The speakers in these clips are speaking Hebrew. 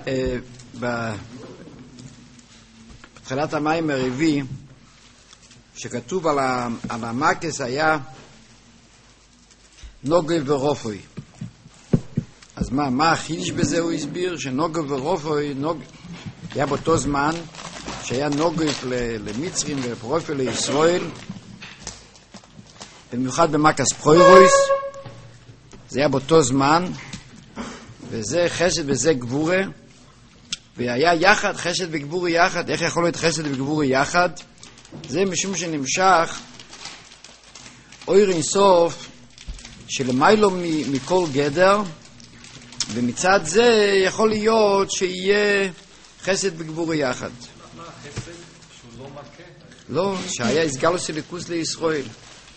בתחילת המים הרביעי, שכתוב על המקס היה נוגוי ורופוי. אז מה החידוש בזה? הוא הסביר שנוגוי ורופוי היה באותו זמן שהיה נוגוי למצרים ורופוי לישראל, במיוחד במקס פרוירויס. זה היה באותו זמן, וזה חסד וזה גבורה, והיה יחד חסד וגבורה יחד. איך יכול להיות חסד וגבורה יחד? זה משום שנמשך אור אינסוף שלמיילו מכל גדר, ומצד זה יכול להיות שיהיה חסד וגבורה יחד. מה החסד? שהוא לא מכה? לא, שהיה הסגלוס אלוקות לישראל.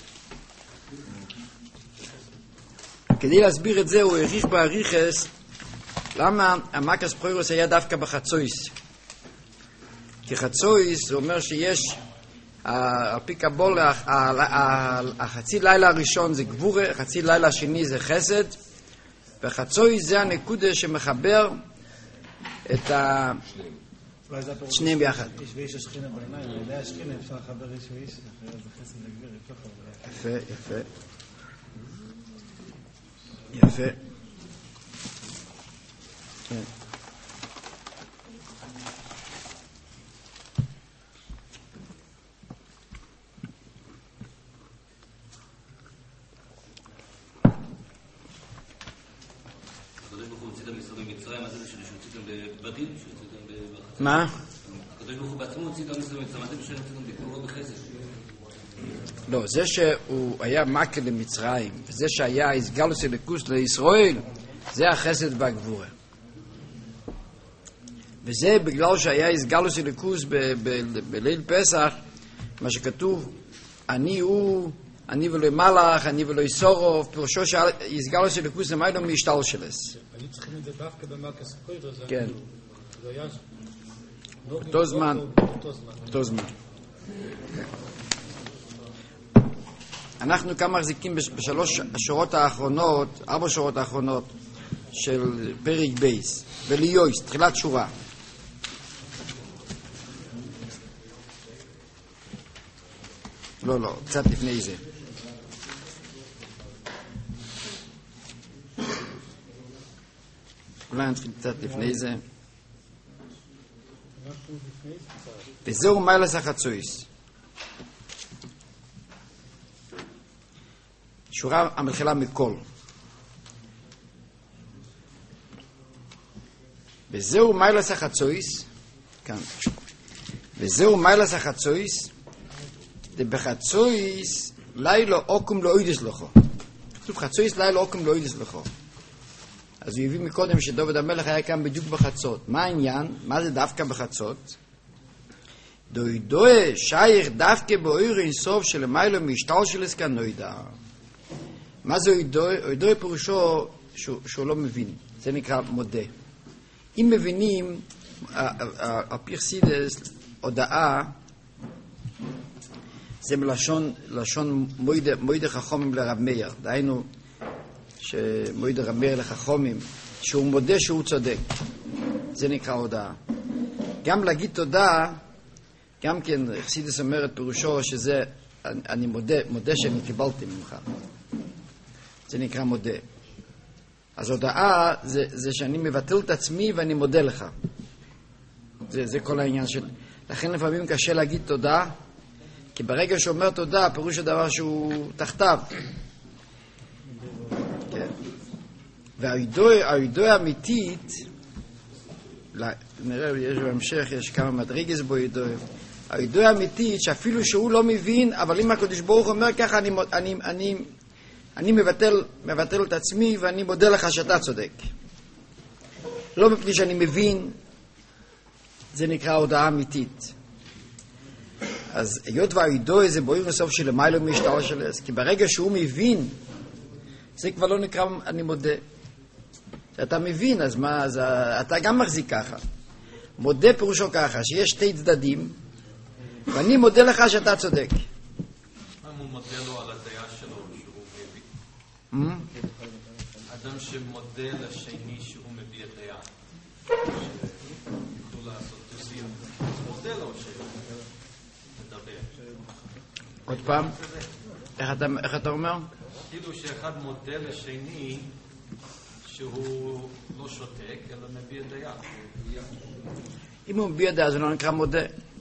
כדי להסביר את זה הוא העריך בעריכס למה המקס פרוירוס היה דווקא בחצויס. כי חצויס זה אומר שיש על פי קבולה החצי לילה הראשון זה גבורה, החצי לילה השני זה חסד, וחצויס זה הנקודה שמחבר את שניהם יחד. איש ואיש השכינה בעיניים, על ידי השכינה אפשר לחבר איש ואיש, אחרי זה חסד וגביר, יפה. כן. מה? הקדוש ברוך הוא בעצמו הוציא את עם ישראל ממצרים, אתם שהוצאתם בגבורה בחסד. לא, זה שהוא היה מכה למצרים, וזה שהיה הסגלוס אלוקות לישראל, זה החסד והגבורה. וזה בגלל שהיה הסגלוס אלוקות בליל פסח, מה שכתוב, אני ולא מלאך, אני ולא יסורוף, פירושו שהסגלוס אלוקות למיילו מהשתלשלוס. היו צריכים את זה דווקא במקס פרוירוס. כן. זה היה אותו זמן. אנחנו כאן מחזיקים בשלוש השורות האחרונות, 4 שורות האחרונות של פרק בייס, וליויס, תחילת שורה. לא, קצת לפני זה. אולי נתחיל קצת לפני זה. וזהו מיילס החצויס. שורה המתחילה מכל. וזהו מיילס החצויס, כאן. וזהו מיילס החצויס, דבחצויס לילה אוקום לא אידס לכו. כתוב חצויס לילה אוקום לא אידס לכו. אז הוא הביא מקודם שדוד המלך היה כאן בדיוק בחצות. מה העניין? מה זה דווקא בחצות? דוידוה שייך דווקא באור אינסוף שלמיילו מהשתלשלוס כנוידע. מה זה אוידוי? אוידוי פירושו שהוא לא מבין. זה נקרא מודה. אם מבינים, על פי חסידות, הודאה, זה מלשון מוידה חכמים לרב מאיר. דהיינו, שמוידה רב מאיר לחכמים, שהוא מודה שהוא צודק. זה נקרא הודאה. גם להגיד תודה, גם כן, חסידות אומרת פירושו שזה, אני מודה שאני קיבלתי ממך. זה נקרא מודה. אז הודאה זה שאני מבטל את עצמי ואני מודה לך. זה כל העניין של... לכן לפעמים קשה להגיד תודה, כי ברגע שאומר תודה, פירוש הדבר שהוא תחתיו. כן. והאידוי האמיתית, נראה, יש בהמשך, יש כמה מדרגס בו אידוי. האידוי האמיתית, שאפילו שהוא לא מבין, אבל אם הקדוש ברוך אומר ככה, אני מבטל את עצמי ואני מודה לך שאתה צודק. לא מפני שאני מבין, זה נקרא הודעה אמיתית. אז היות והאידוי זה בואי בסוף שלמיילו מהשתלשלוס, כי ברגע שהוא מבין, זה כבר לא נקרא אני מודה. אתה מבין, אז מה, אז אתה גם מחזיק ככה. מודה פירושו ככה, שיש 2 צדדים, ואני מודה לך שאתה צודק. הוא מודה לו על הדעה שלו שהוא מביא. אדם שמודה לשני שהוא מביא את דעה. שמדבר. עוד פעם, איך אתה אומר? כאילו שאחד מודה לשני שהוא לא שותק, אלא מביע דעה. אם הוא מביע דעה, זה לא נקרא מודה.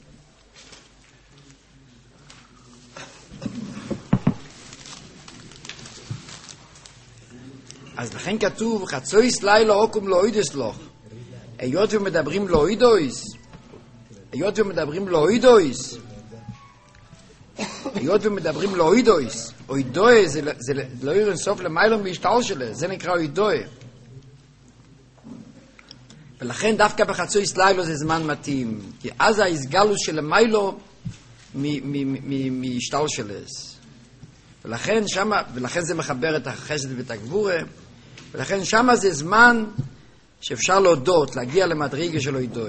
אז לכן כתוב, חצויס לילה אוקום לא אוידס לך. היות ומדברים לא אוידויס, היות ומדברים לא אוידויס, היות ומדברים לא אוידויס, אוידוי זה לא יראה סוף למיילו מהשתל שלה, זה נקרא אוידוי. ולכן דווקא בחצויס לילה זה זמן מתאים, כי אז ההסגלוס של המיילו מהשתל שלס. ולכן זה מחבר את החסד ואת הגבורה, ולכן שמה זה זמן שאפשר להודות, להגיע למדרגה של אוידוי.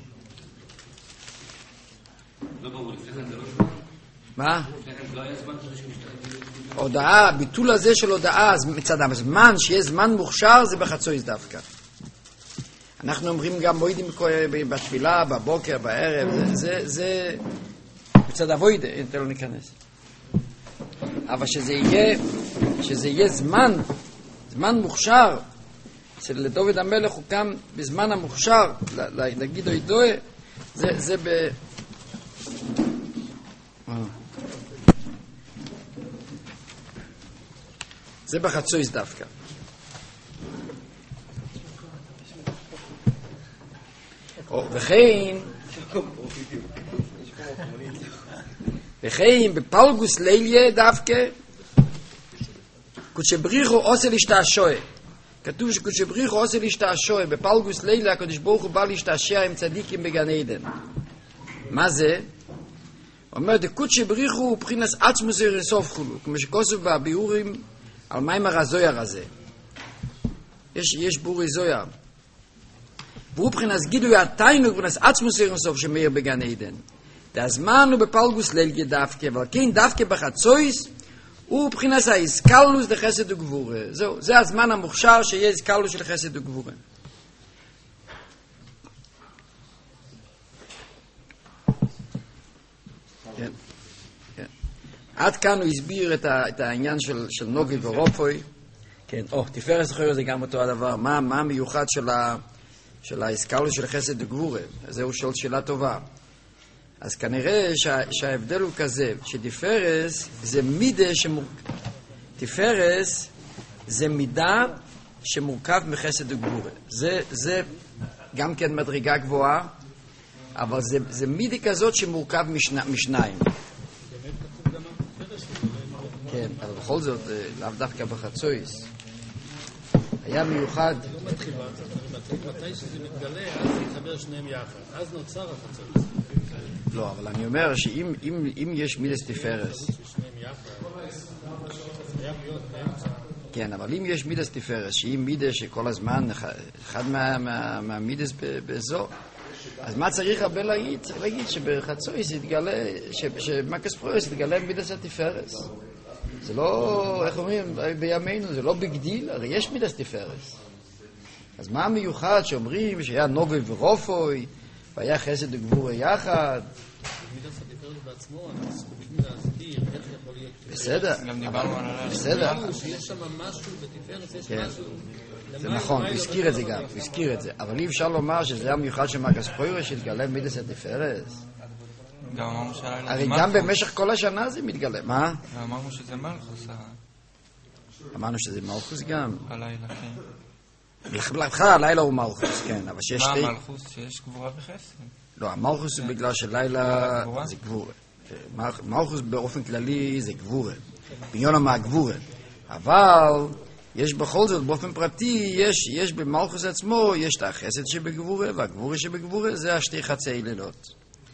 לא ברור, לפניכם זה לא זמן? מה? לפניכם לא היה זמן כזה שמשתחדים? הודעה, ביטול הזה של הודעה, מצד הזמן, שיהיה זמן מוכשר, זה בחצויס דווקא. אנחנו אומרים גם מוידים בתפילה, בבוקר, בערב, זה מצד אבוידה, תן לו ניכנס. אבל שזה יהיה זמן מוכשר, שלדוד המלך הוא קם בזמן המוכשר, להגיד אוידוי, זה זה בחצויס דווקא. וכן בפלגוס ליליה דווקא קודשבריחו עושה להשתעשוע. כתוב שקודשבריחו עושה להשתעשוע. בפלגוס ליליה הקדוש ברוך הוא בא להשתעשע עם צדיקים בגן עדן. מה זה? אומר דקודשבריחו הוא בחינס עצמוס ירסוף חולו, כמו שכוסף בביאורים על מיימר הזויר הזה. יש בורי זויר. והוא בחינס גילוי התיינוג בחינס עצמוס ירסוף שמאיר בגן עדן. והזמן הוא בפלגוס ליליה דווקא, אבל כן דווקא בחצויס הוא מבחינת האיסקלוס לחסד וגבורה. זהו, זה הזמן המוכשר שיהיה איסקלוס של חסד וגבורה. כן, כן. עד כאן הוא הסביר את העניין של נוגי ורופוי. כן, תפארת זכור זה גם אותו הדבר. מה המיוחד של האיסקלוס של חסד וגבורה? זהו שאלה טובה. אז כנראה שההבדל הוא כזה, שתפארס זה מידה תפארס זה מידה שמורכב מחסד וגבורה. זה גם כן מדרגה גבוהה, אבל זה מידה כזאת שמורכב משניים. כן, אבל בכל זאת, לאו דווקא בחצויס. היה מיוחד. מתי שזה מתגלה, אז יתחבר שניהם יחד. אז נוצר החצויס. לא, אבל אני אומר שאם יש מידס תפארס, כן, אבל אם יש מידס תפארס, שהיא מידס שכל הזמן אחד מהמידס בזו, אז מה צריך הרבה להגיד? צריך להגיד שבחצויס יתגלה, שמקס פרויס יתגלה מידס התפארס. זה לא, איך אומרים, בימינו, זה לא בגדיל, הרי יש מידס תפארס. אז מה המיוחד שאומרים שהיה נוגוי ורופוי, והיה חסד וגבורה יחד? מידס התפארס בעצמו, אנחנו צריכים להסביר איך יכול להיות. בסדר. גם דיברנו על הלאה. בסדר. שיש שם משהו בתפארס, יש משהו. זה נכון, הוא הזכיר את זה גם, הוא הזכיר את זה. אבל אי אפשר לומר שזה המיוחד של מקס פרוירס שהתגלה מידס התפארס. גם אמרנו שהלילה הרי גם במשך כל השנה זה מתגלה. מה? גם אמרנו שזה מלכוס. אמרנו שזה מלכוס גם. הלילה, כן. בכלל הלילה הוא מלכוס, כן, אבל שיש מה המלכוס? שיש גבורה וחסד. לא, המלכוס הוא בגלל שלילה זה גבורה. מלכוס באופן כללי זה גבורה. בעניין מהגבורה. אבל יש בכל זאת, באופן פרטי, יש במלכוס עצמו, יש את החסד שבגבורה, והגבורה שבגבורה זה השתי חצי לילות.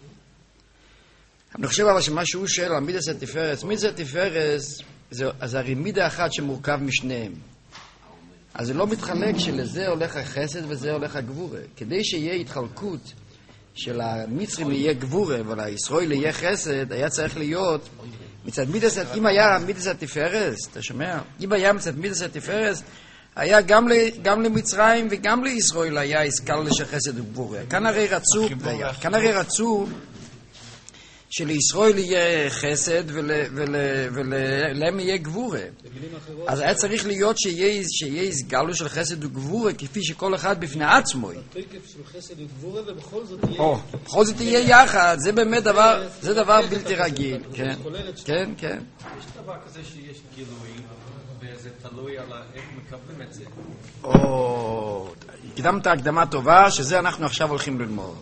אני חושב אבל שמה שהוא שואל על מידס התפארס, מידס התפארס זה הרי מידה אחת שמורכב משניהם. אז זה לא מתחלק שלזה הולך החסד וזה הולך הגבורה. כדי שיהיה התחלקות של המצרים יהיה גבורה ולישראל יהיה חסד, היה צריך להיות מצד מידס, אם היה מידס התפארס, אתה שומע? אם היה מצד מידס התפארס, היה גם למצרים וגם לישראל היה עסקל של חסד וגבורה. כאן הרי רצו שלישראל יהיה חסד ולהם יהיה גבורה. אז היה צריך להיות שיהיה הסגלו של חסד וגבורה כפי שכל אחד בפני עצמו. התוקף של חסד וגבורה ובכל זאת יהיה... בכל זאת יהיה יחד, זה באמת דבר בלתי רגיל. כן, כן, כן. יש דבר כזה שיש גילויים, וזה תלוי על איך מקבלים את זה. הקדמת הקדמה טובה, שזה אנחנו עכשיו הולכים ללמוד.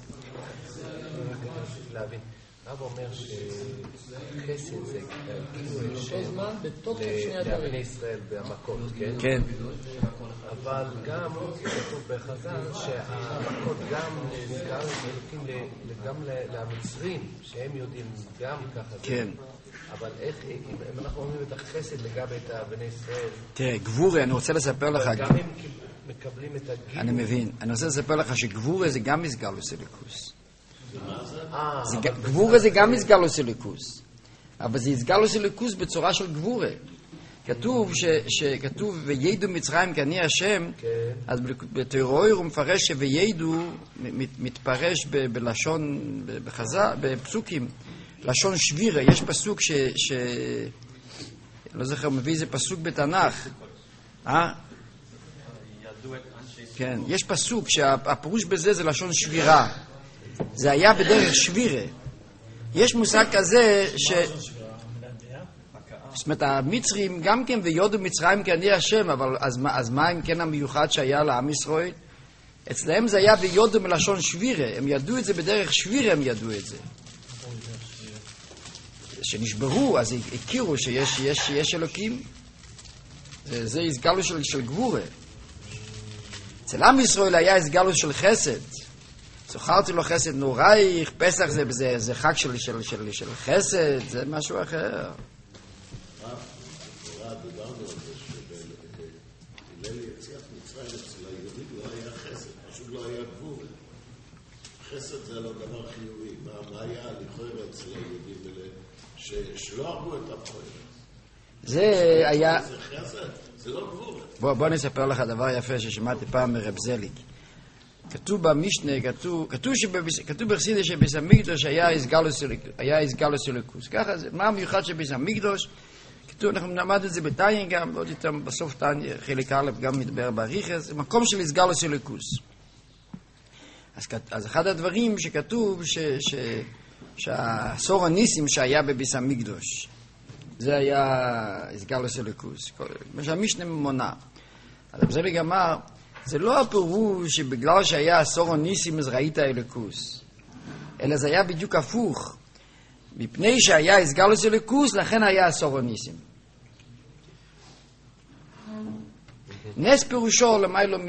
להבין. רב אומר שחסד זה גילוי לבני ישראל במכות, כן? כן. אבל גם כתוב בחז"ל שהמכות גם גם למצרים, שהם יודעים גם ככה. כן. אבל איך, אם אנחנו אומרים את החסד לגבי את בני ישראל... תראה, גבורה, אני רוצה לספר לך... גם הם מקבלים את הגילוי. אני מבין. אני רוצה לספר לך שגבורה זה גם מסגלוס אלוקוס. גבורה זה גם מסגלוס אלוקוס. אבל זה מסגלוס אלוקוס בצורה של גבורה. כתוב וידעו מצרים כי אני השם, אז בתורה הוא מפרש שוידעו מתפרש בלשון, בפסוקים, לשון שבירה. יש פסוק לא זוכר, מביא איזה פסוק בתנ"ך. כן, יש פסוק שהפירוש בזה זה לשון שבירה. זה היה בדרך שבירה. יש מושג כזה זאת אומרת, המצרים גם כן ויודו מצרים כי אני השם, אבל אז מה אם כן המיוחד שהיה לעם ישראל? אצלהם זה היה ויודו מלשון שבירה. הם ידעו את זה בדרך שבירה, הם ידעו את זה. שנשברו, אז הכירו שיש אלוקים. זה הסגלוס של גבורה. אצל עם ישראל היה הסגלוס של חסד. זכרתי לו חסד נורייך, פסח זה חג של חסד, זה משהו אחר. דיברנו על זה שבליל יציאת מצרים אצל היהודים לא היה חסד, פשוט לא היה גבורה. חסד זה לא דבר חיובי. מה היה לכאורה אצל היהודים שלא הרגו את הבחור? זה היה... זה חסד, זה לא גבורה. בוא נספר לך דבר יפה ששמעתי פעם מרב זליג. כתוב במשנה, כתוב בחסידות שבית המקדוש היה הסגלוס אלוקוס. ככה זה, מה המיוחד של בית המקדוש? כתוב, אנחנו נלמד את זה בתניא גם, ועוד יותר בסוף תניא, חלק א' גם מדבר באריכות, זה מקום של הסגלוס אלוקוס. אז אחד הדברים שכתוב שהעשור הניסים שהיה בבית המקדוש, זה היה הסגלוס אלוקוס. מה שהמשנה מונה. אז זה לגמר, זה לא הפירוש שבגלל שהיה עשור הניסים אז ראית אלוקוס, אלא זה היה בדיוק הפוך. מפני שהיה הסגלוס אלוקוס, לכן היה עשור הניסים. נס פירושו למיילו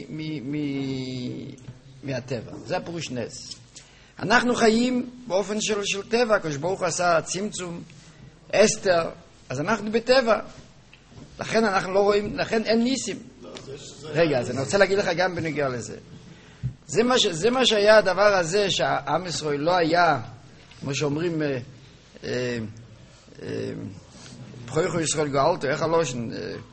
מהטבע. זה הפירוש נס. אנחנו חיים באופן של טבע. הקדוש ברוך הוא עשה צמצום, אסתר, אז אנחנו בטבע. לכן אנחנו לא רואים, לכן אין ניסים. רגע, אז אני רוצה להגיד לך גם בנגיע לזה. זה מה שהיה הדבר הזה, שהעם ישראל לא היה, כמו שאומרים, בחויכו ישראל גאלתו, איך הלושן,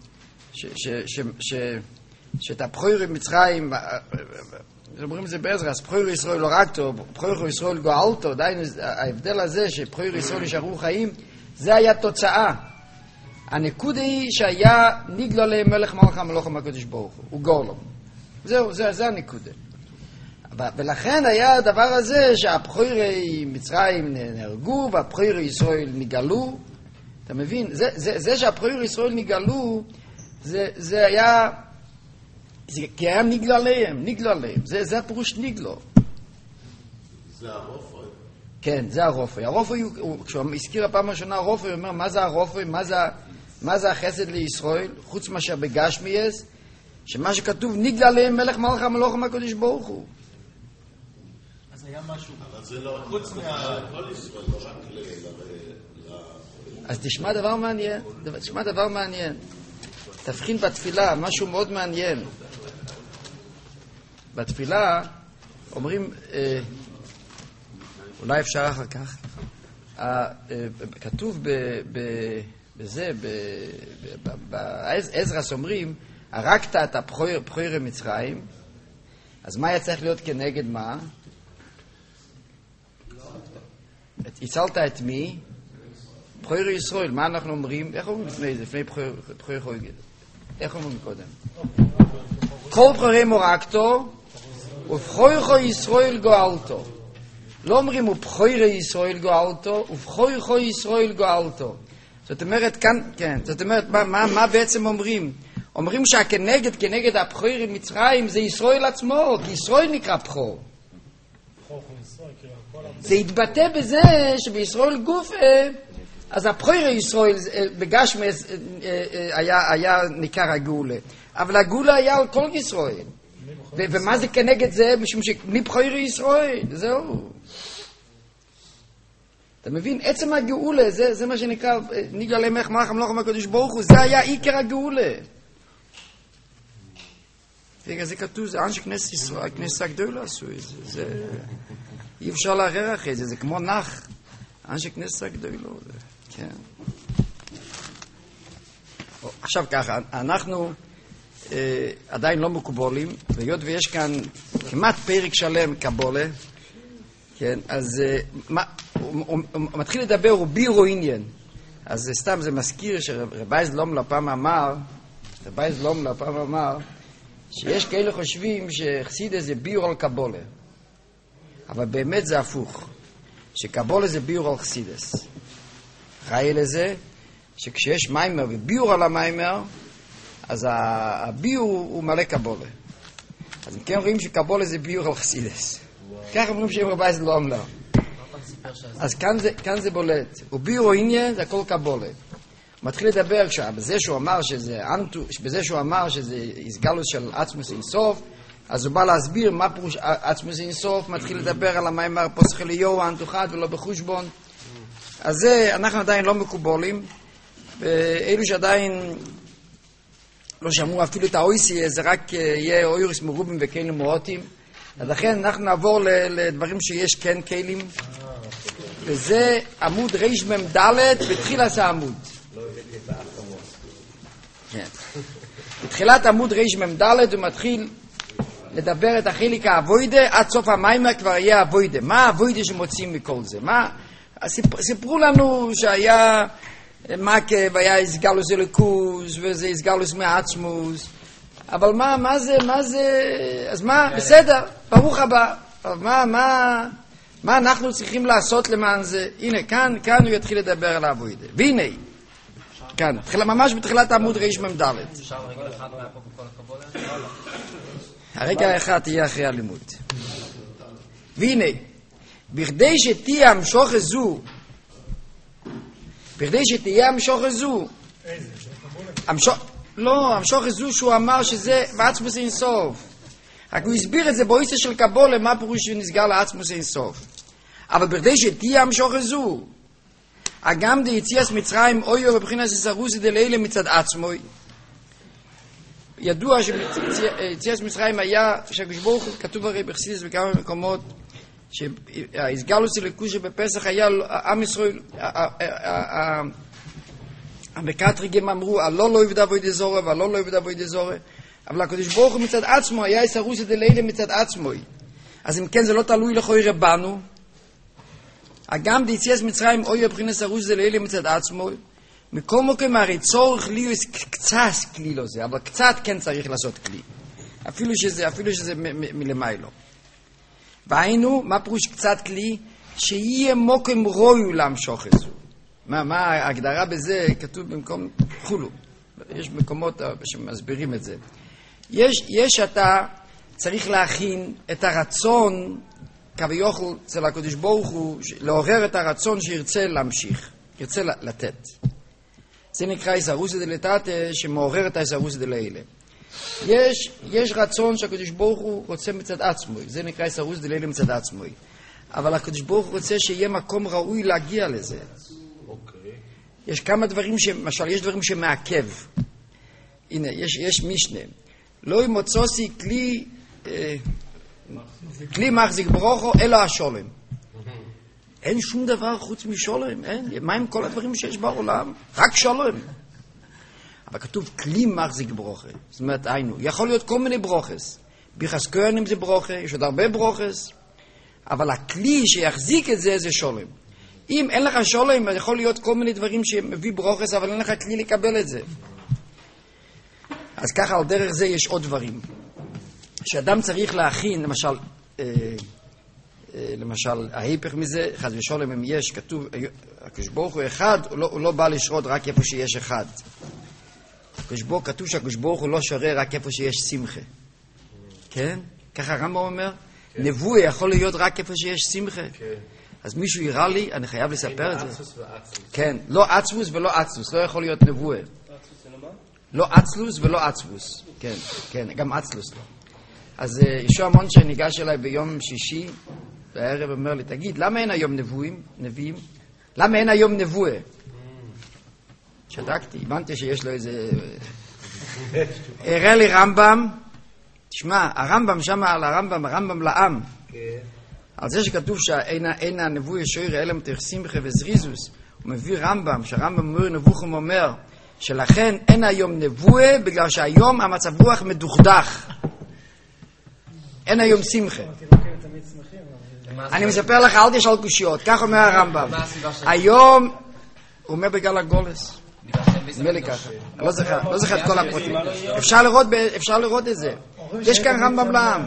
שאת הבחוירי מצרים, אומרים את זה בעזרס, בחוירי ישראל לא רקתו, בחויכו ישראל גאלתו, דיינו, ההבדל הזה שבחוירי ישראל נשארו חיים, זה היה תוצאה. הנקודה היא שהיה נגלה להם מלך מלך המלוכים הקדוש ברוך הוא גולם. זהו, זה הנקודה. ולכן היה הדבר הזה שהבחורי מצרים נהרגו והבחורי ישראל נגלו. אתה מבין? זה שהבחורי ישראל נגלו, זה היה, כי היה נגלה להם. זה הפירוש נגלו. זה הרופא. כן, זה הרופא. הרופא, כשהוא הזכיר הפעם הראשונה הרופא, הוא אומר, מה זה הרופא? מה זה החסד לישראל? חוץ מאשר בגשמי יש, שמה שכתוב, נגלה להם מלך מלך המלוכים הקדוש ברוך הוא. אז היה משהו. אבל זה לא חוץ כל ישראל, לא רק אז תשמע דבר מעניין. תבחין בתפילה, משהו מאוד מעניין. בתפילה אומרים, אולי אפשר אחר כך, כתוב בזה, בעזרס אומרים, הרגת את הבחורי מצרים, אז מה היה צריך להיות כנגד מה? הצלת את מי? בחורי ישראל. מה אנחנו אומרים? איך אומרים לפני זה? לפני בחורי חוגג. איך אומרים קודם? כל בחורי מורקתו ובחורי ישראל גואלתו. לא אומרים ובחורי ישראל גואלתו, ובחורי ישראל גואלתו. זאת אומרת, כאן, כן, זאת אומרת, מה בעצם אומרים? אומרים כנגד הבחורי מצרים זה ישראל עצמו, כי ישראל נקרא בחור. זה התבטא בזה שבישראל גוף, אז הבחורי ישראל בגשמס היה ניכר הגאולה. אבל הגאולה היה על כל ישראל. ומה זה כנגד זה? משום שמבחורי ישראל, זהו. אתה מבין? עצם הגאולה, זה מה שנקרא, נגלה מלך מלך המלוך הקדוש ברוך הוא, זה היה עיקר הגאולה. זה כתוב, זה אנשי כנסת ישראל, הכנסת הגדולה עשו את זה. אי אפשר לערער אחרי זה, זה כמו נח. אנשי כנסת הגדולה. כן. עכשיו ככה, אנחנו עדיין לא מקובולים, והיות ויש כאן כמעט פרק שלם קבולה, כן, אז הוא מתחיל לדבר, הוא בירו עניין. אז סתם זה מזכיר שרבי זלום לפעם אמר, שיש כאלה חושבים שחסידס זה ביור על קבולה. אבל באמת זה הפוך. שקבולה זה ביור על חסידס. ראי לזה שכשיש מיימר וביור על המיימר, אז הביור הוא מלא קבולה. אז אם כן רואים שקבולה זה ביור על חסידס. ככה אומרים שהם רבי זלום לא. אז כאן זה בולט. וביור עניין זה הכל קבולה. מתחיל לדבר בזה שהוא אמר שזה הסגלוס של עצמוס אינסוף, אז הוא בא להסביר מה פירוש עצמוס אינסוף, מתחיל לדבר על המיימר פוסח אליהו האנתוחד ולא בחושבון. אז זה אנחנו עדיין לא מקובולים, ואלו שעדיין לא שמעו אפילו את האויסי, זה רק יהיה אוירס מרובים וכלים מועטים. אז לכן אנחנו נעבור לדברים שיש כן כלים, וזה עמוד ריש ממדלת בתחילת העמוד. כן. בתחילת עמוד ריש ממדלת הוא מתחיל לדבר את החלק האבוידה, עד סוף המיימר כבר יהיה אבוידה. מה האבוידה שמוצאים מכל זה? סיפרו לנו שהיה מקב, היה הסגלוס אלוקוס, וזה הסגלוס מעצמוס, אבל מה זה, אז מה, בסדר, ברוך הבא, אבל מה אנחנו צריכים לעשות למען זה? הנה, כאן הוא יתחיל לדבר על האבוידה. והנה, כאן, ממש בתחילת עמוד ריש ממדלת. אפשר רגע אחד מהפה בכל הקבולה? הרגע האחד תהיה אחרי הלימוד. והנה, בכדי שתהיה המשוך הזו, המשוך הזו שהוא אמר שזה בעצמוס אינסוף. רק הוא הסביר את זה באויסה של קבולה, מה פירוש שנסגר לעצמוס אינסוף. אבל בכדי שתהיה המשוך הזו, אגם דיציאס מצרים אויו ובחינס סרוסי דלילה מצד עצמוי. ידוע שיציאס מצרים היה, שהקדוש ברוך הוא כתוב הרי בחסידות בכמה מקומות, שהסגלוס אלוקוס שבפסח היה עם ישראל, המקטריגים אמרו, לא יבדה בוידי זורה ולא יבדה בוידי זורה, אבל הקדוש ברוך הוא מצד עצמו היה סרוסי דלילה מצד עצמוי. אז אם כן זה לא תלוי לכוי רבנו, אגם דיציאס מצרים אוי הבחינס הרוס זה לילה מצד עצמו, מכל מקום הרי צורך לי קצת כלי לא זה, אבל קצת כן צריך לעשות כלי, אפילו שזה מלמיילו. והיינו, מה פירוש קצת כלי? שיהיה מוקם רוי להמשוך את זה. מה ההגדרה בזה? כתוב במקום חולו. יש מקומות שמסבירים את זה. יש אתה צריך להכין את הרצון כביכול אצל הקדוש ברוך הוא, לעורר את הרצון שירצה להמשיך, ירצה לתת. זה נקרא איסרוסי דלתתא, שמעורר את האיסרוסי דלילה. יש רצון שהקדוש ברוך הוא רוצה מצד עצמו, זה נקרא איסרוסי דלילה מצד עצמו. אבל הקדוש ברוך הוא רוצה שיהיה מקום ראוי להגיע לזה. יש כמה דברים, למשל, יש דברים שמעכב. הנה, יש משנה. לא ימוצוסי כלי מחזיק ברוכו אלא השולם. אין שום דבר חוץ משולם, אין. מה עם כל הדברים שיש בעולם? רק שולם. אבל כתוב כלי מחזיק ברוכה. זאת אומרת, היינו, יכול להיות כל מיני ברוכס. ביחס כהנים זה ברוכה, יש עוד הרבה ברוכס, אבל הכלי שיחזיק את זה זה שולם. אם אין לך שולם, יכול להיות כל מיני דברים שמביא ברוכס, אבל אין לך כלי לקבל את זה. אז ככה, על דרך זה יש עוד דברים. שאדם צריך להכין, למשל, ההיפך מזה, חס ושלום, אם יש, כתוב, הקדוש ברוך הוא אחד, הוא לא בא לשרות רק איפה שיש אחד. כתוב שהקדוש ברוך הוא לא שורה רק איפה שיש שמחה. כן? ככה הרמב"ם אומר, נבואה יכול להיות רק איפה שיש שמחה. אז מישהו יראה לי, אני חייב לספר את זה. כן, לא עצבוס ולא עצלוס, לא יכול להיות נבואה. לא עצלוס ולא עצבוס. כן, כן, גם עצלוס לא. אז ישוע המון שניגש אליי ביום שישי, בערב אומר לי, תגיד, למה אין היום נביאים? למה אין היום נבואה? שתקתי, הבנתי שיש לו איזה... הראה לי רמב"ם, תשמע, הרמב"ם שם על הרמב"ם לעם. על זה שכתוב שאין הנבואה שוירה אלא מתוך שמחה וזריזוס, הוא מביא רמב"ם, שהרמב"ם אומר נבוכם אומר, שלכן אין היום נבואה, בגלל שהיום המצב רוח מדוכדך. אין היום שמחה. אני מספר לך, אל תשאל קושיות, כך אומר הרמב"ם. היום, הוא אומר בגלל הגולס. נראה לי ככה. לא זוכר את כל הפרטים. אפשר לראות את זה. יש כאן רמב"ם לעם.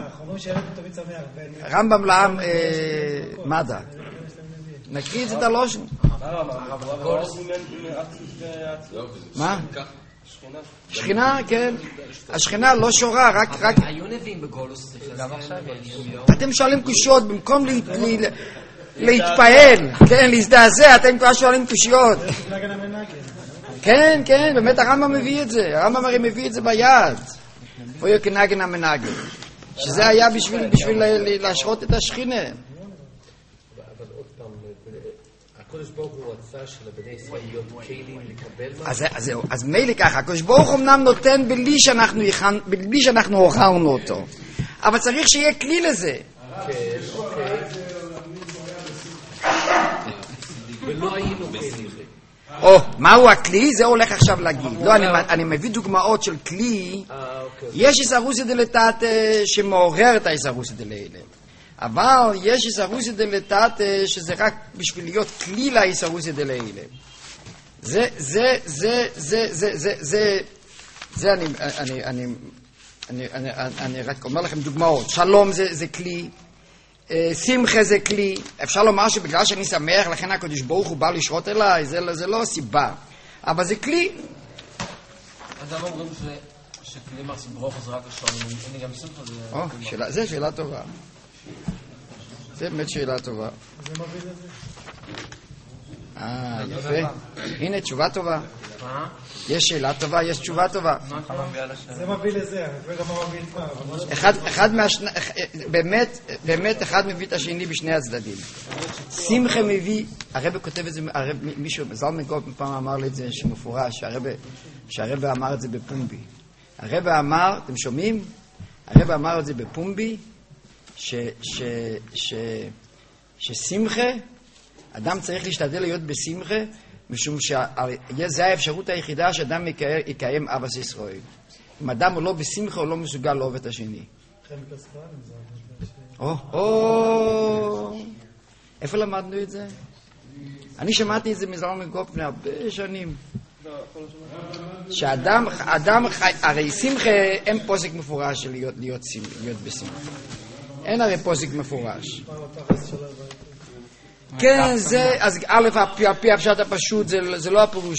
רמב"ם לעם, מדע. נקריא את זה את הלושן. מה? שכינה, כן. השכינה לא שורה, רק... היו נביאים בגולוס. אתם שואלים קושיות, במקום להתפעל, כן, להזדעזע, אתם כבר שואלים קושיות. כן, כן, באמת הרמב"ם מביא את זה. הרמב"ם הרי מביא את זה ביד. פויר כנגן המנגן. שזה היה בשביל להשרות את השכינה. אבל עוד פעם, הקדוש ברוך הוא רצה שלבני ישראל להיות כלים לקבל... אז מילא ככה, הקדוש ברוך הוא אמנם נותן בלי שאנחנו הוכרנו אותו. אבל צריך שיהיה כלי לזה. כן, אוקיי. ולא היינו כלים. מהו הכלי? זה הולך עכשיו להגיד. לא, אני מביא דוגמאות של כלי. יש איסרוסא דלתתא שמעורר את האיסרוסא דלילה. אבל יש איסרוסא דלתתא שזה רק בשביל להיות כלי לאיסרוסא דלילה. אני רק אומר לכם דוגמאות. שלום זה כלי. שמחה זה כלי. אפשר לומר שבגלל שאני שמח לכן הקדוש ברוך הוא בא לשרות אליי, זה לא סיבה, אבל זה כלי. אז למה אומרים שכלי מרצים ברוך זה רק השעונים? אני גם שמחה זה שאלה טובה. זה באמת שאלה טובה. זה מביא לזה. יפה. הנה תשובה טובה. יש שאלה טובה, יש תשובה טובה. זה מביא לזה, וגם מביא את מה. באמת אחד מביא את השני בשני הצדדים. שמחה מביא, הרב כותב את זה, מישהו, זלמן גולד פעם אמר לי את זה שמפורש, שהרב אמר את זה בפומבי. הרב אמר, אתם שומעים? הרב אמר את זה בפומבי, ששמחה, אדם צריך להשתדל להיות בשמחה, משום שזה האפשרות היחידה שאדם יקיים אבס ישראל. אם אדם הוא לא בשמחה, הוא לא מסוגל לאהוב את השני. איפה למדנו את זה? אני שמעתי את זה מזלמן גולד לפני הרבה שנים. שאדם, הרי שמחה אין פוסק מפורש של להיות בשמחה. אין הרי פוסק מפורש. כן, זה, אז א', הפי הפשט הפשוט, זה לא הפירוש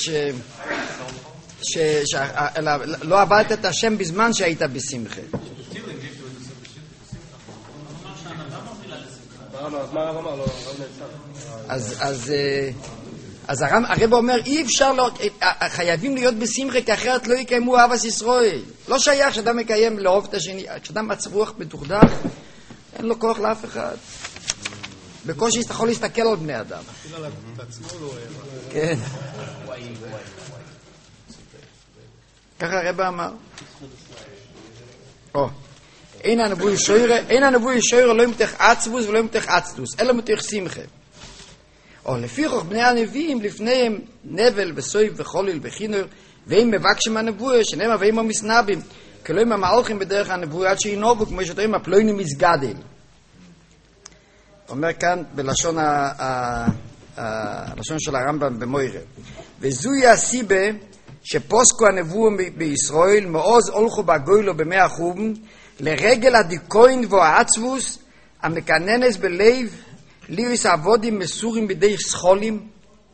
לא עבדת את השם בזמן שהיית בשמחה. אז הרב אומר, אי אפשר, חייבים להיות בשמחה, כי אחרת לא יקיימו אהבת ישראל. לא שייך שאדם מקיים לאהוב את השני. כשאדם מצב רוח מדוכדך, אין לו כוח לאף אחד. בקושי יכול להסתכל על בני אדם. כן. ככה הרב אמר. אין הנבואי שוירה לא מתוך עצבוס ולא מתוך עצדוס, אלא מתוך שמחה. לפי חוק בני הנביאים לפניהם נבל וסויב וחוליל וחינור, והם מבקשים הנבואה, שנאמר והם המסנבים, כאילו הם המהלכים בדרך הנבואה עד שינובו, כמו שאתם הפלוינים מסגדל. אומר כאן בלשון הלשון של הרמב"ם במוירה. וזוהי הסיבה שפוסקו הנבואו בישראל מעוז הולכו בגוילו במאה חום לרגל הדיכוין והעצבוס המקננס בלב ליוס עבודים מסורים בידי סחולים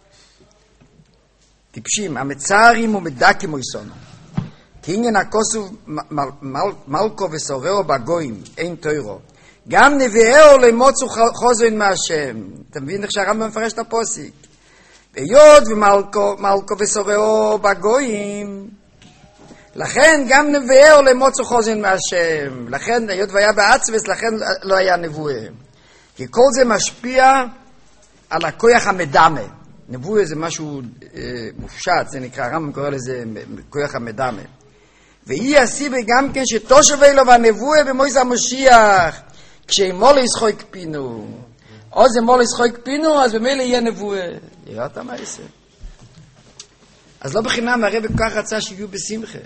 טיפשים המצערים ומדקים ויסונו כי עניין הכוסו מלכו וסוררו בגויים אין תוירו גם נביאהו למוצו חוזן מהשם. אתה מבין איך שהרמב"ם מפרש את הפוסיק? היות ומלכו וסוררו בגויים לכן גם נביאהו למוצו חוזן מהשם. לכן היות והיה בעצבס לכן לא היה נבואה כי כל זה משפיע על הכוח המדמה. נבואה זה משהו מופשט, זה נקרא, הרמב"ם קורא לזה כוח המדמה. והיא הסיבה גם כן שתושב אלו והנבואה במויס המשיח כשמול ישחו יקפינו או זה מול ישחו יקפינו אז במילא יהיה נבואה. יראת מה יעשה? אז לא בחינם הרב כל כך רצה שיהיו בשמחה.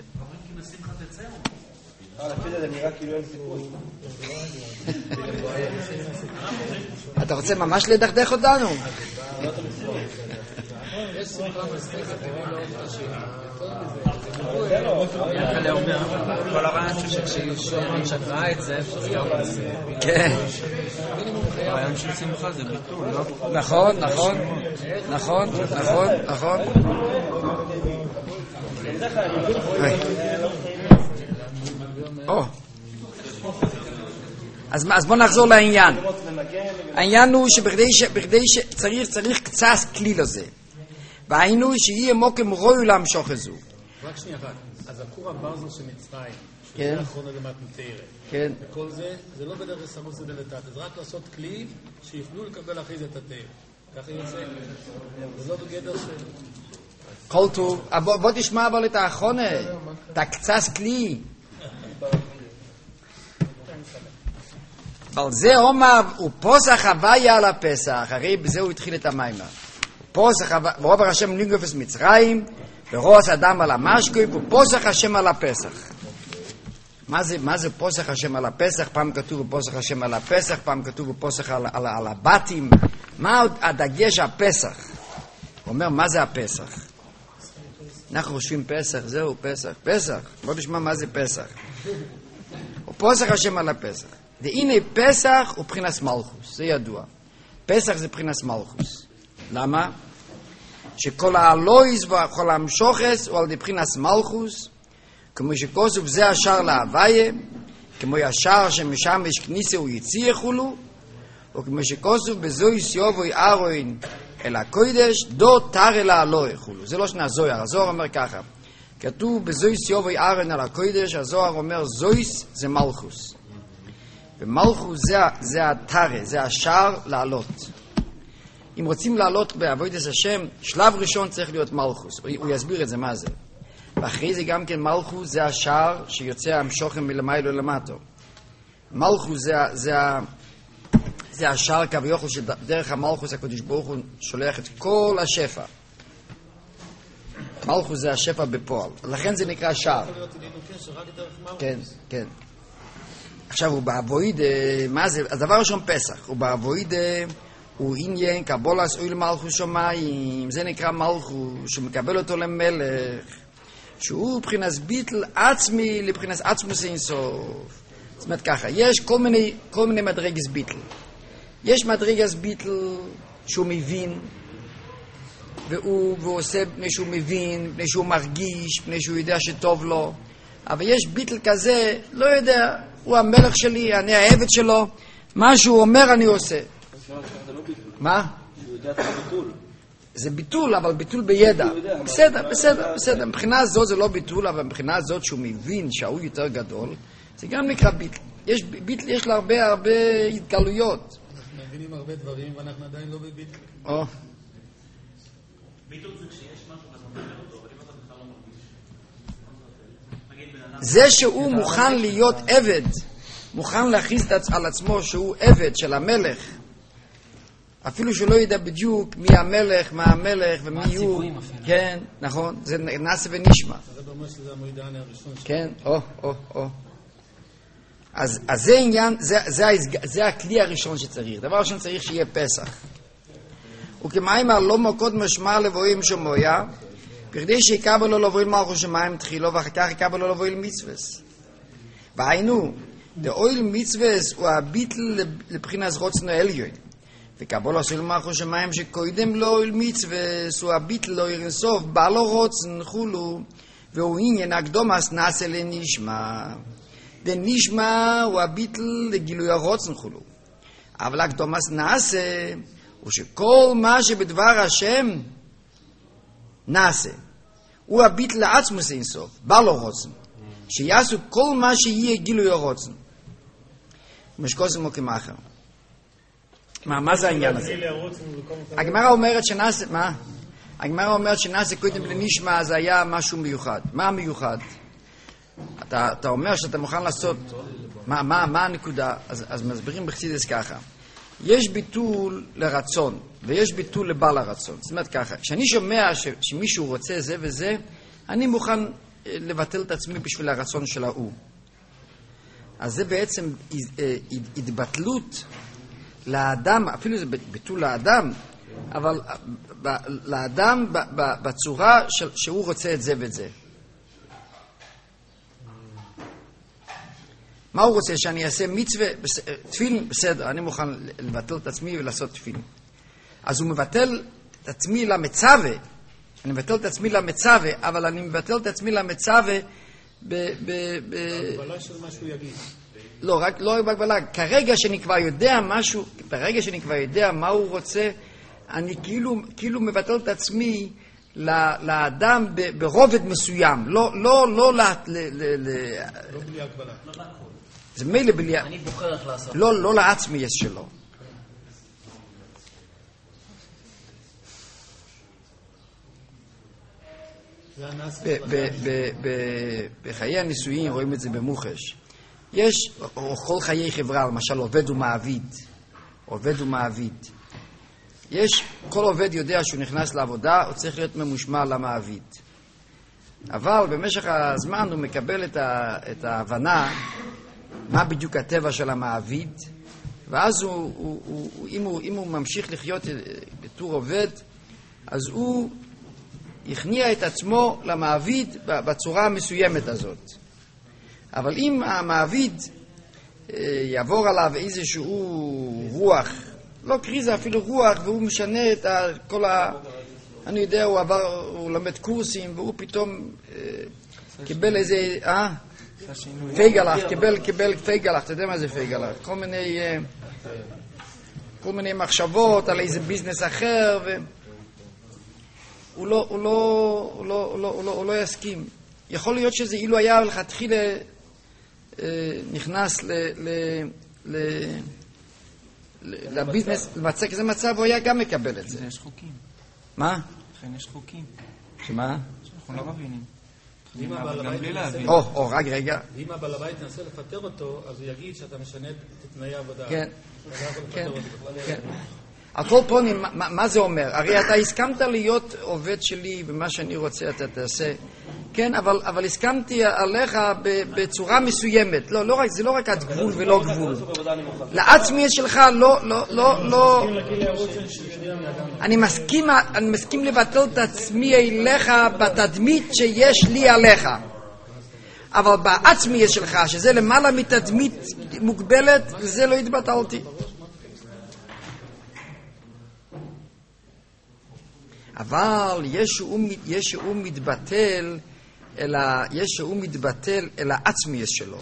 אתה רוצה ממש לדכדך אותנו? כל הרעיון שכשישום שקרא את זה אפשר להיות בזה. כן. הרעיון של שמחה זה ביטול, לא? נכון, נכון, נכון, נכון, נכון. אז בוא נחזור לעניין. העניין הוא שבכדי שצריך קצת כלי לזה. והיינו שיהיה מוקם רוי להמשוך את זו. רק שנייה אחת. אז הכור הברזל של מצרים, כן. שזה האחרונה למד מתארת. כן. וכל זה לא בדרך סרוס דלתת, זה רק לעשות כלי שיוכלו לקבל אחרי זה את התאר. ככה יוצא. זה לא בגדר של... כל טוב. בוא תשמע אבל את האחרונה. את הקצת כלי. אבל זה אומר, הוא פוסח הוויה על הפסח, הרי בזה הוא התחיל את המיימר. פוסח הוויה, ורוב השם נגופס מצרים, ורוס אדם על המשקוי, ופוסח השם על הפסח. מה זה פוסח השם על הפסח? פעם כתוב פוסח השם על הפסח, פעם כתוב פוסח על הבתים. מה הדגש הפסח? הוא אומר, מה זה הפסח? אנחנו חושבים פסח, זהו פסח. פסח, בוא נשמע מה זה פסח. הוא פוסח השם על הפסח. והנה פסח הוא בחינת מלכוס, זה ידוע. פסח זה בחינת מלכוס. למה? שכל האלוהיס וכל המשוחס הוא על די בחינת מלכוס, כמו שכוסוף זה השער להוויה, כמו השער שמשם יש כניסה ויציאה יחולו, וכמו שכוסוף בזויס יובוי ארוין אל הקודש, דו תרא לאלוהי יחולו. זה לא שנה זוהר, הזוהר אומר ככה. כתוב בזויס יובוי ארוין אל הקודש, הזוהר אומר זויס זה מלכוס. ומלכוס זה התרא, זה השער לעלות. אם רוצים לעלות בעבודת השם, שלב ראשון צריך להיות מלכוס. הוא יסביר את זה מה זה. ואחרי זה גם כן מלכוס זה השער שיוצא המשוכם מלמיילו למטו. מלכוס זה השער כביכול שדרך המלכוס הקדוש ברוך הוא שולח את כל השפע. מלכוס זה השפע בפועל. לכן זה נקרא שער. כן, כן. עכשיו הוא בעבודה, מה זה? הדבר ראשון פסח. הוא בעבודה, הוא עניין קבולס אויל מלכוס שמיים. זה נקרא מלכוס, שמקבל אותו למלך. שהוא מבחינת ביטל עצמי לבחינת עצמוס אינסוף. זאת אומרת ככה, יש כל מיני מדרגס ביטל. יש מדרגס ביטל שהוא מבין, והוא עושה פני שהוא מבין, פני שהוא מרגיש, פני שהוא יודע שטוב לו. אבל יש ביטל כזה, לא יודע, הוא המלך שלי, אני העבד שלו, מה שהוא אומר אני עושה. מה? הוא יודע את הביטול. זה ביטול, אבל ביטול בידע. בסדר. מבחינה זאת זה לא ביטול, אבל מבחינה זאת שהוא מבין שהוא יותר גדול, זה גם נקרא ביטל. ביטל יש לה הרבה התגלויות. אנחנו מבינים הרבה דברים ואנחנו עדיין לא בביטל. ביטול זה כשיש משהו ואתה מבין אותו, אבל אם אתה בכלל לא מרגיש. זה שהוא מוכן להיות עבד, מוכן להכריז על עצמו שהוא עבד של המלך, אפילו שהוא לא ידע בדיוק מי המלך, מה המלך ומי הוא. כן, נכון, זה נעשה ונשמע. זה אומר שזה המוידעני הראשון. כן, אז זה עניין, זה הכלי הראשון שצריך. דבר ראשון צריך שיהיה פסח. וכמיימר לא מוקוד משמע לבואים שמויה, בכדי שיקבל לו לבואים מלכות שמיים תחילו, ואחר כך יקבל לו לבואים מצווס. והיינו, דאויל מצווס הוא הביטל לבחינת רוצנו עליון. וקבל עשו למלכות שמיים שקודם לו אויל מצווס הוא הביטל לא ירסוף, בא לו רוצן חולו, והוא עניין הקדומס נעשה לנשמע. דנשמע הוא הביטל לגילוי הרוצן חולו. אבל הקדומס נעשה הוא שכל מה שבדבר השם נעשה. הוא הביטל לעצמוס אינסוף, בא לו רוצן. שיעשו כל מה שיהיה גילוי הרוצן. משקוסם או כמאחר. מה זה העניין הזה? הגמרא אומרת שנעשה, מה? הגמרא אומרת שנעשה קודם לנשמע זה היה משהו מיוחד. מה המיוחד? אתה אומר שאתה מוכן לעשות, מה הנקודה? אז מסבירים בחסידות ככה. יש ביטול לרצון, ויש ביטול לבעל הרצון. זאת אומרת ככה, כשאני שומע שמישהו רוצה זה וזה, אני מוכן לבטל את עצמי בשביל הרצון של ההוא. אז זה בעצם התבטלות לאדם, אפילו זה ביטול לאדם, אבל לאדם בצורה שהוא רוצה את זה ואת זה. מה הוא רוצה? שאני אעשה מצווה, תפילין, בסדר, אני מוכן לבטל את עצמי ולעשות תפילין. אז הוא מבטל את עצמי למצווה, אני מבטל את עצמי למצווה, אבל אני מבטל את עצמי למצווה בהגבלה של מה שהוא יגיד. לא בהגבלה, כרגע שאני כבר יודע משהו, ברגע שאני כבר יודע מה הוא רוצה, אני כאילו מבטל את עצמי לאדם ברובד מסוים, לא בלי הגבלה. זה מילא בלי... אני בוחר איך לעשות. לא לעצמי יש שלו. בחיי הנישואים רואים את זה במוחש. יש, או כל חיי חברה, למשל עובד ומעביד. יש, כל עובד יודע שהוא נכנס לעבודה, הוא צריך להיות ממושמע למעביד. אבל במשך הזמן הוא מקבל את ההבנה מה בדיוק הטבע של המעביד, ואז אם הוא ממשיך לחיות בתור עובד, אז הוא יכניע את עצמו למעביד בצורה המסוימת הזאת. אבל אם המעביד יעבור עליו איזשהו רוח, לא קריזה אפילו רוח, והוא משנה את כל אני יודע, הוא למד קורסים, והוא פתאום קיבל איזה, פייגלח, קיבל פייגלח, אתה יודע מה זה פייגלח? כל מיני מחשבות על איזה ביזנס אחר, הוא לא יסכים. יכול להיות שזה אילו היה לכתחילה נכנס לביזנס, למצא כזה מצב, הוא היה גם מקבל את זה. יש חוקים. מה? לכן יש חוקים. שמה? שאנחנו לא מבינים. גם בלי להבין. רק רגע. ואם הבעל הבית ננסה לפטר אותו, אז הוא יגיד שאתה משנה את תנאי העבודה. כן. כן. על כל פונים, מה זה אומר? הרי אתה הסכמת להיות עובד שלי במה שאני רוצה אתה תעשה. כן, אבל הסכמתי עליך בצורה מסוימת. זה לא רק עד גבול ולא גבול. לעצמי שלך לא... אני מסכים לבטל את עצמי אליך בתדמית שיש לי עליך. אבל בעצמי שלך, שזה למעלה מתדמית מוגבלת, זה לא התבטלתי. אבל יש שהוא מתבטל אל העצמי שלו.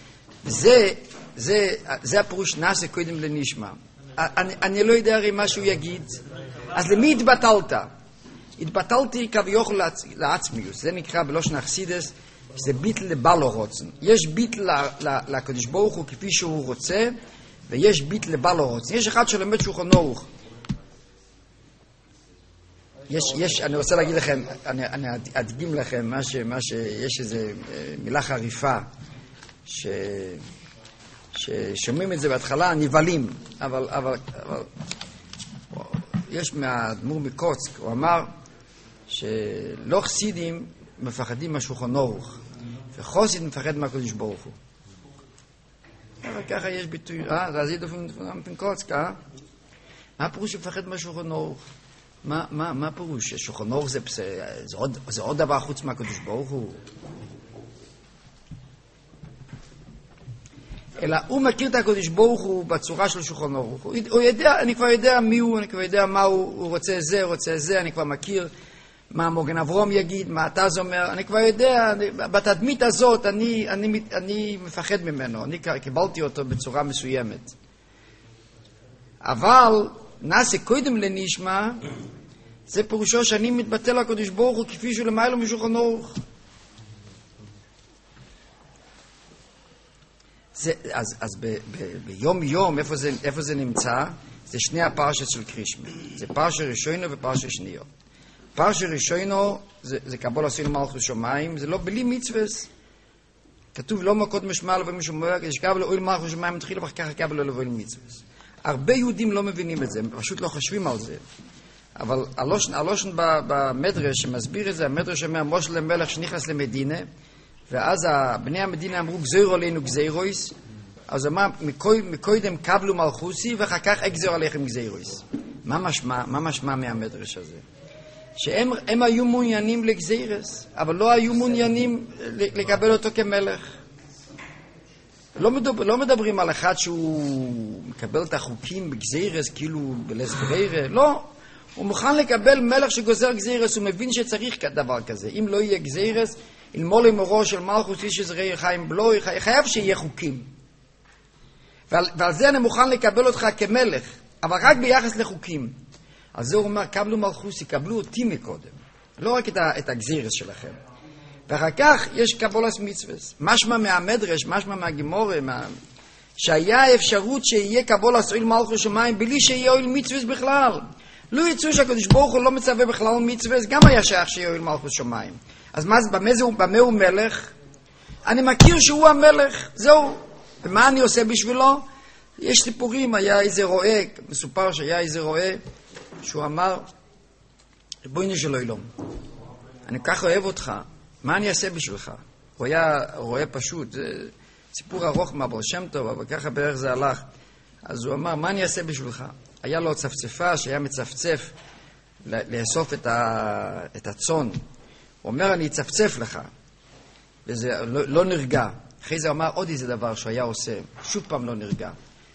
זה הפירוש נעשה קודם לנשמע. אני לא יודע הרי מה שהוא יגיד. אז למי התבטלת? התבטלתי כביכול לעצמיוס. זה נקרא בלושן החסידות, זה ביטל לבעל הרוצן. יש ביטל לקדוש ברוך הוא כפי שהוא רוצה, ויש ביטל לבעל הרוצן. יש אחד שלומד שולחן ערוך. אני רוצה להגיד לכם, אני אדגים לכם יש איזה מילה חריפה ששומעים את זה בהתחלה נבלים, אבל יש מהאדמו"ר מקוצק, הוא אמר שלא חסידים מפחדים מהשולחן ערוך, וחסיד מפחד מהקדוש ברוך הוא. אבל ככה יש ביטוי, רזידו פון קוצק, מה הפירוש שמפחד מהשולחן ערוך? מה פירוש? שולחן אורוך זה עוד דבר חוץ מהקדוש ברוך הוא? אלא הוא מכיר את הקדוש ברוך הוא בצורה של שולחן אורוך. הוא יודע, אני כבר יודע מי הוא, אני כבר יודע מה הוא רוצה זה, אני כבר מכיר מה מוגן אברום יגיד, מה אתה אומר, אני כבר יודע, בתדמית הזאת אני מפחד ממנו, אני קיבלתי אותו בצורה מסוימת. אבל נעשה קודם לנשמע, זה פירושו שאני מתבטל לקדוש ברוך הוא כפי שהוא למעלה משולחן אורוך. אז ביום יום, איפה זה נמצא? זה שני הפרשות של קרישמה. זה פרשה ראשונו ופרשה שניו. פרשה ראשונו זה קבול עשינו מלכות שמיים, זה לא בלי מצווס. כתוב לא מקודם משמע לבוא משום מוער, כדי שקבל אוהל מלכות שמיים מתחיל ואחר כך קבל לבוא מצווס. הרבה יהודים לא מבינים את זה, הם פשוט לא חושבים על זה. אבל הלושן במדרש שמסביר את זה, המדרש אומר משה למלך שנכנס למדינה, ואז בני המדינה אמרו גזירו עלינו גזירויס, אז אמר מקודם קבלו מלכוסי ואחר כך אגזיר עליכם גזירויס. מה משמע מהמדרש הזה? שהם היו מעוניינים לגזירס, אבל לא היו מעוניינים לקבל אותו כמלך. לא מדברים על אחד שהוא מקבל את החוקים בגזירס כאילו בלסברירה, לא. הוא מוכן לקבל מלך שגוזר גזירס, הוא מבין שצריך דבר כזה. אם לא יהיה גזירס, אלמול אמורו של מלכות איש יזרעי חיים בלוי, חייב שיהיה חוקים. ועל זה אני מוכן לקבל אותך כמלך, אבל רק ביחס לחוקים. אז זה הוא אומר, קבלו מלכוסי, קבלו אותי מקודם. לא רק את הגזירס שלכם. ואחר כך יש קבולת מצווס. משמע מהמדרש, משמע מהגימורה, שהיה אפשרות שיהיה קבולת אוהל מלכות שמיים, בלי שיהיה אוהל מצווס בכלל. לא יצאו שהקדוש ברוך הוא לא מצווה בכלל מצווס, גם היה שייך שיהיה אוהל מלכות שמיים. אז במה הוא מלך? אני מכיר שהוא המלך, זהו. ומה אני עושה בשבילו? יש סיפורים, היה איזה רועה, מסופר שהיה איזה רועה, שהוא אמר, ריבונו של עולם, אני כך אוהב אותך, מה אני אעשה בשבילך? הוא היה רועה פשוט, זה סיפור ארוך מהבר שם טוב, אבל ככה בערך זה הלך. אז הוא אמר, מה אני אעשה בשבילך? היה לו צפצפה שהיה מצפצף לאסוף את הצאן. הוא אומר, אני אצפצף לך. וזה לא נרגע. אחרי זה הוא אמר עוד איזה דבר שהוא היה עושה. שוב פעם לא נרגע.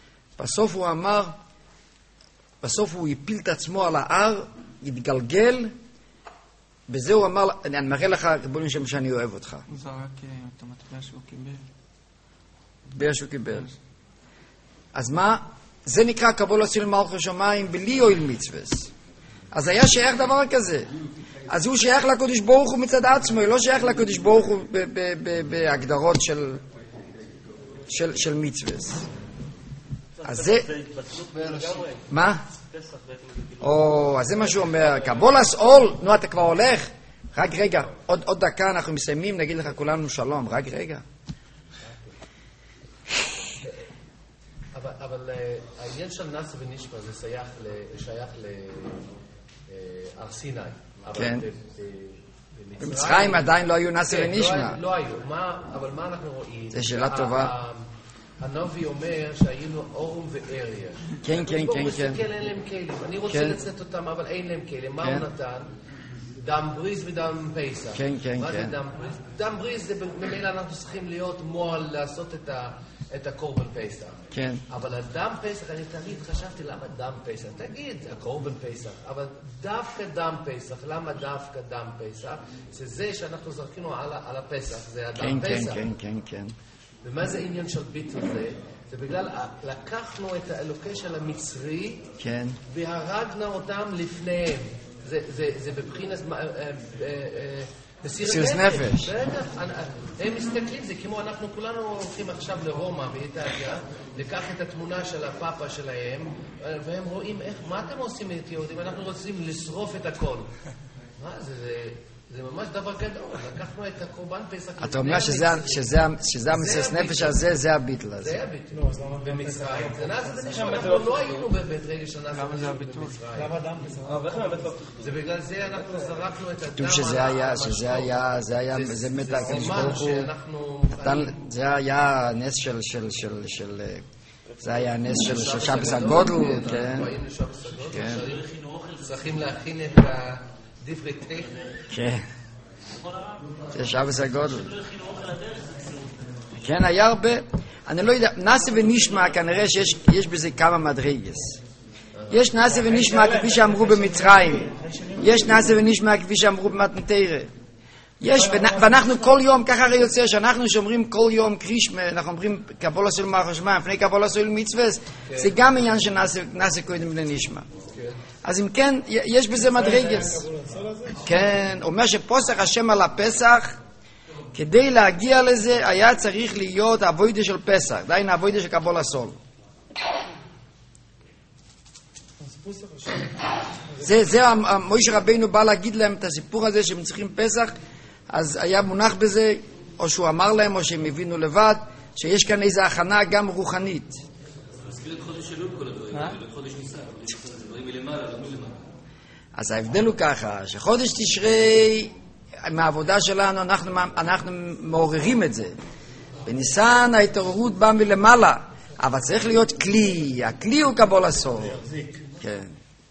בסוף הוא הפיל את עצמו על ההר, התגלגל, בזה הוא אמר, אני מראה לך, ריבונו שם שאני אוהב אותך. הוא זרק את המטבע שהוא קיבל. מטבע שהוא קיבל. אז מה? זה נקרא קבולת של מלכות שמיים בלי אוהל מצווס. אז היה שייך דבר כזה. אז הוא שייך לקדוש ברוך הוא מצד עצמו, לא שייך לקדוש ברוך הוא בהגדרות של מצווס. אז זה... מה? אז זה מה שהוא אומר, קבולת עול, נו אתה כבר הולך? רק רגע, עוד דקה אנחנו מסיימים, נגיד לך כולנו שלום, רק רגע. אבל העניין של נאסא ונשמע זה שייך להר סיני. כן. במצרים עדיין לא היו נאסא ונשמע. לא היו. אבל מה אנחנו רואים? זו שאלה טובה. הנביא אומר שהיינו אורום ואריה. כן. הוא מסתכל, אין להם כלים. אני רוצה לצאת אותם, אבל אין להם כלים. מה הוא נתן? דם בריז ודם פסח. כן. מה זה דם בריז? דם בריז זה במילא אנחנו צריכים להיות מועל לעשות את הקורבן פסח. כן. אבל הדם פסח, אני תמיד חשבתי למה דם פסח. תגיד, הקורבן פסח. אבל דווקא דם פסח. למה דווקא דם פסח? זה שאנחנו זרקינו על הפסח. זה הדם פסח. כן. ומה זה עניין של ביטל זה? זה בגלל לקחנו את האלוקי של המצרי והרגנו אותם לפניהם. זה בבחינת מסירת נפש. הם מסתכלים, זה כמו אנחנו כולנו הולכים עכשיו לרומא באיטליה, לקח את התמונה של הפאפה שלהם, והם רואים מה אתם עושים את יהודים? אנחנו רוצים לשרוף את הכל. מה זה ממש דבר גדול. לקחנו את הקורבן פסח. אתה אומר שזה המסירת נפש הזה, זה הביטל הזה. זה הביטל. במצרים. זה נאסא ונשמע, אנחנו לא היינו בבית רגע של נאסא ונשמע במצרים. למה דם פסח? זה בגלל זה אנחנו זרקנו את הדם. זה מת הקדוש ברוך הוא. זה היה הנס זה היה הנס של שבס הגודל, כן. צריכים להכין את הדברי תה. כן. זה שבס הגודל. כן, היה הרבה. אני לא יודע, נעשה ונשמע, כנראה שיש בזה כמה מדרגות. יש נעשה ונשמע כפי שאמרו במצרים. יש נעשה ונשמע כפי שאמרו במתנתרא. יש, ואנחנו כל יום, ככה הרי יוצא, שאנחנו שומרים כל יום קרישמה, אנחנו אומרים קבולה של מרחשמה, לפני קבולה של מצווה, זה גם עניין שנעשה קודם לנשמע. אז אם כן, יש בזה מדרגס. כן, אומר שפוסח השם על הפסח, כדי להגיע לזה, היה צריך להיות העבודה של פסח, דיין העבודה של קבולה סול. זה מוישה רבינו בא להגיד להם את הסיפור הזה שהם צריכים פסח, אז היה מונח בזה, או שהוא אמר להם, או שהם הבינו לבד, שיש כאן איזו הכנה גם רוחנית. מזכיר את חודש אלול כל הדברים, את חודש ניסן, זה דברים מלמעלה, לא מלמעלה. אז ההבדל הוא ככה, שחודש תשרי, מהעבודה שלנו, אנחנו מעוררים את זה. בניסן ההתעוררות באה מלמעלה, אבל צריך להיות כלי, הכלי הוא קבול הסור. כן.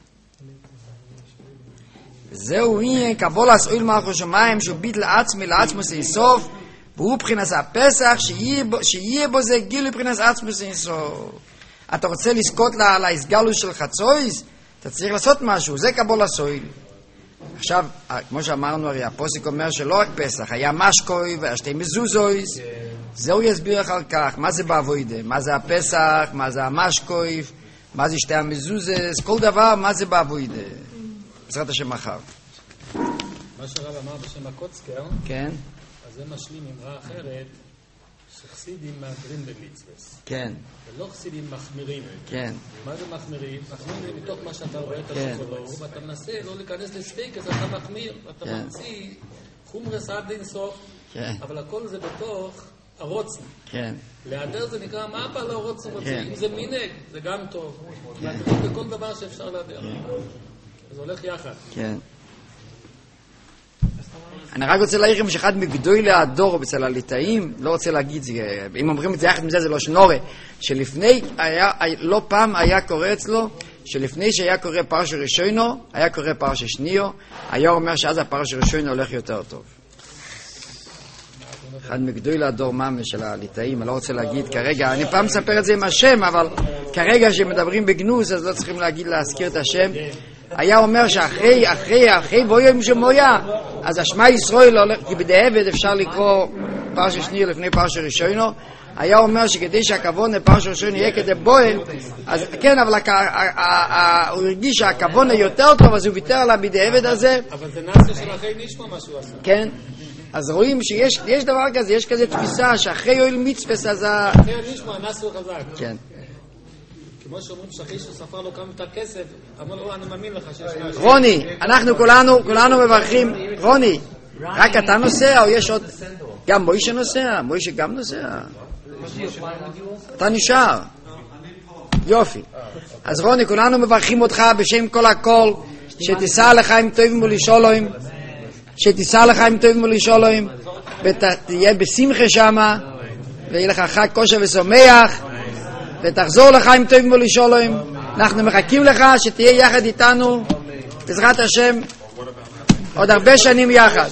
זהו עניין קבולת אוהל מלכות שמיים שהוא ביט לעצמו סוף, והוא מבחינת הפסח שיהיה בו זה גילוי מבחינת עצמו סוף. אתה רוצה לזכות להסגלות של חצויס, אתה צריך לעשות משהו, זה קבולת אוהל. עכשיו, כמו שאמרנו, הרי הפוסק אומר שלא רק פסח, היה משקוי והיה שתי מזוזויס. זהו יסביר אחר כך, מה זה בעבודה, מה זה הפסח, מה זה המשקוי, מה זה שתי המזוזס, כל דבר, מה זה בעבודה. בעזרת השם מחר. מה שהרב אמר בשם הקוצקר, כן. אז זה משלים אמרה אחרת, שחסידים מאגרים במצווס. כן. ולא חסידים מחמירים. כן. מה זה מחמירים? מחמירים זה מתוך מה שאתה רואה את השופלור, ואתה מנסה לא להיכנס לספק, אז אתה מחמיר, ואתה ממציא חומרס עד אינסוף, אבל הכל זה בתוך הרוצן. כן. להיעדר זה נקרא, מה הבא לא רוצן רוצה? אם זה מינג, זה גם טוב. להיעדר בכל דבר שאפשר להיעדר. זה הולך יחד. כן. אני רק רוצה להעיר שאחד מגדולי הדור אצל הליטאים, לא רוצה להגיד, אם אומרים את זה יחד מזה זה לא שנורא, שלפני, לא פעם היה קורא אצלו, שלפני שהיה קורא פרשה ראשונו, היה קורא פרשה שניו, היה אומר שאז הפרשה ראשונו הולך יותר טוב. אחד מגדולי הדור ממש של הליטאים, אני לא רוצה להגיד כרגע, אני פעם מספר את זה עם השם, אבל כרגע שמדברים בגנוז, אז לא צריכים להזכיר את השם. היה אומר שאחרי בוים שמויה, אז השמע ישראל הולך, כי בדיעבד אפשר לקרוא פרשה שנייה לפני פרשה ראשונו, היה אומר שכדי שהכוון לפרשה ראשונו יהיה כדי בוים, אז כן, אבל הוא הרגיש שהכוון יותר טוב, אז הוא ויתר על הבדיעבד הזה. אבל זה נעשה של אחרי נשמע משהו עשה. כן, אז רואים שיש דבר כזה, יש כזה תפיסה שאחרי יועיל מצווס, אז אחרי הנשמע נעשה חזק. כן. כמו שאומרים שאחרי שהוא ספר לו כמה את הכסף, אמר לו, אני מאמין לך שיש משהו. רוני, אנחנו כולנו מברכים. רוני, רק אתה נוסע או יש עוד? גם מוישה נוסע, מוישה גם נוסע. אתה נשאר. יופי. אז רוני, כולנו מברכים אותך בשם כל הכל, שתיסע לחיים טובים ולשלום, שתיסע לחיים טובים ולשלום, ותהיה בשמחה שמה, ויהיה לך חג כושר ושמח, ותחזור לחיים טובים ולשלום. אנחנו מחכים לך שתהיה יחד איתנו בעזרת השם עוד הרבה שנים יחד.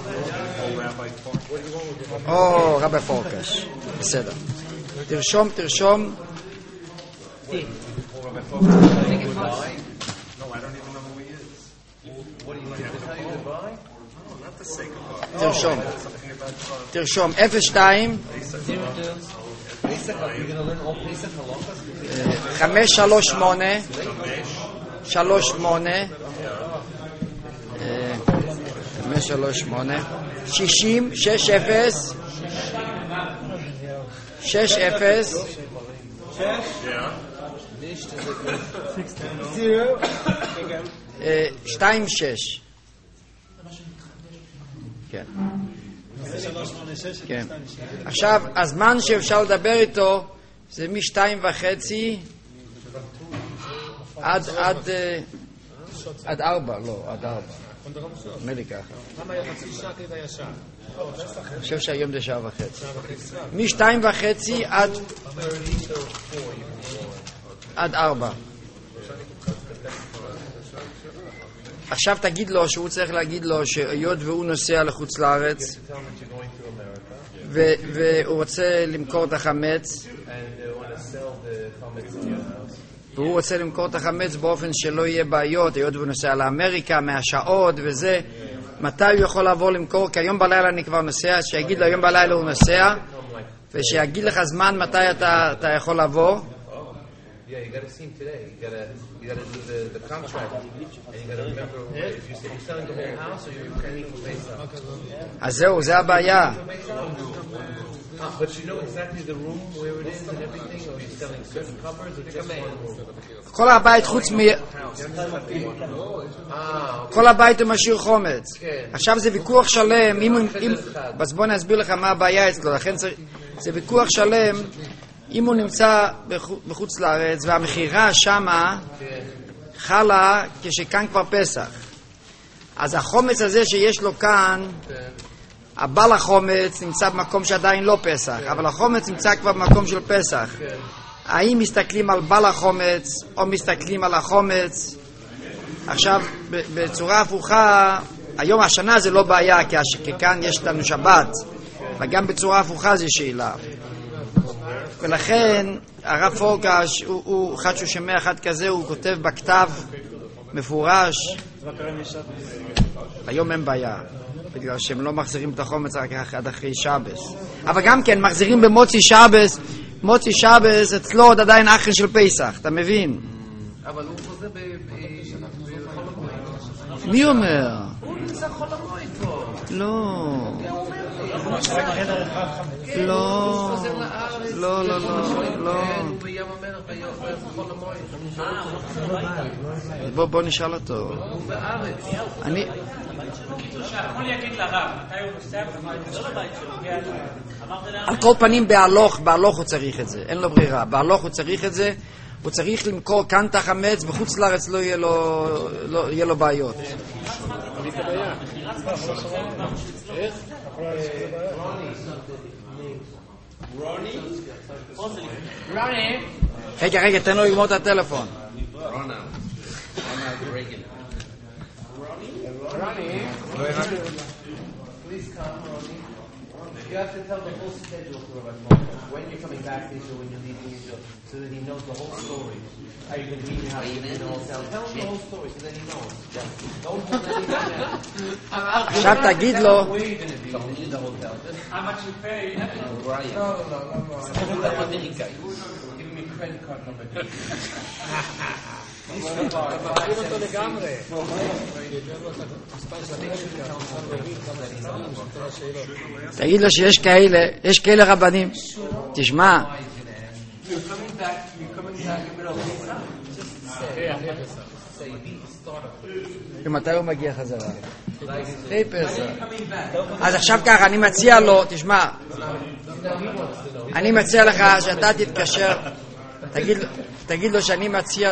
או רבי פורקש, בסדר. תרשום. תרשום 02 538 60 60 26 כן. כן. עכשיו, הזמן שאפשר לדבר איתו זה מ2:30 עד 4, לא, עד 4. נדמה לי ככה. למה היה חצי שעה כדי ישר? אני חושב שהיום זה 1:30. מ2:30 עד 4. עכשיו תגיד לו שהוא צריך להגיד לו שהיות והוא נוסע לחוץ לארץ והוא רוצה למכור את החמץ והוא רוצה למכור את החמץ באופן שלא יהיה בעיות, היות והוא נוסע לאמריקה מהשעות וזה, מתי הוא יכול לעבור למכור? כי היום בלילה אני כבר נוסע, שיגיד לו היום בלילה הוא נוסע ושיגיד לך זמן מתי אתה יכול לעבור. Yeah, you got to see him today. You got to do the contract, and you got to remember if you're selling the whole house or you're planning for Pesach. אז זהו, זה הבעיה. But you know exactly the room where it is and everything, or you're selling certain cupboards or just one room. כל הבית חוץ כל הבית הוא משאיר חומץ. עכשיו זה ויכוח שלם, אז בוא נסביר לך מה הבעיה אצלו. לכן זה ויכוח שלם אם הוא נמצא בחוץ לארץ והמחירה שמה חלה כשכאן כבר פסח, אז החומץ הזה שיש לו כאן, הבעל החומץ נמצא במקום שעדיין לא פסח, אבל החומץ נמצא כבר במקום של פסח. האם מסתכלים על בעל החומץ או מסתכלים על החומץ? עכשיו בצורה הפוכה, היום השנה זה לא בעיה כי כאן יש לנו שבת, וגם בצורה הפוכה זה שאלה. ולכן הרב פורקש הוא אחד שהוא שומע אחד כזה, הוא כותב בכתב מפורש. היום אין בעיה בגלל שהם לא מחזירים את החומץ רק עד אחרי שבס, אבל גם כן מחזירים במוצי שבס. מוצי שבס אצלו עוד עדיין אחרי של פסח, אתה מבין? אבל הוא חוזה בחול המועד. מי אומר? הוא נמצא חול המועד פה. לא לא לא לא. הוא בים המלח בחול המועד. בוא נשאל אותו. הוא בארץ. אני שהכל יגיד לרב מתי הוא נוסע לא לבית שלו. על כל פנים בהלוך הוא צריך את זה, אין לו ברירה. בהלוך הוא צריך את זה, הוא צריך למכור כאן את החמץ, בחוץ לארץ לא יהיה לו בעיות. רגע, תן לו לגמור את הטלפון. Please come, Ronnie. You have to tell the whole schedule to Rabbi Moshe. When you're coming back to Israel, when you're leaving Israel, so that he knows the whole story. How you're going to be, how you're in the hotel. Tell him the whole story so that he knows. Don't hold anything back. עכשיו תגיד לו. Where are you going to be in the hotel? How much you pay? No. Give me credit card number. אותו לגמרי. תגיד לו שיש כאלה רבנים. תשמע, ומתי הוא מגיע חזרה? אחרי פסח. אז עכשיו ככה, אני מציע לו, תשמע, אני מציע לך שאתה תתקשר, תגיד לו שאני